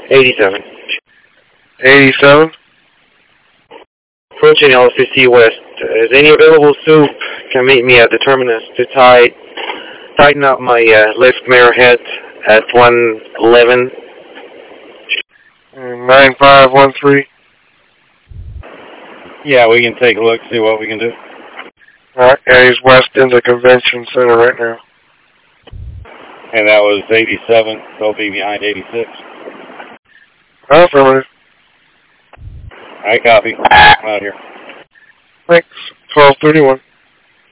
87. 87? Approaching LCC West. Is any available soup can meet me at the terminus to tighten up my lift mirror head at 111. 9513. Yeah, we can take a look, see what we can do. Alright, yeah, he's west in the convention center right now. And that was 87, so he'll be behind 86. Affirmative. Alright, copy. I'm out here. Thanks. 1231.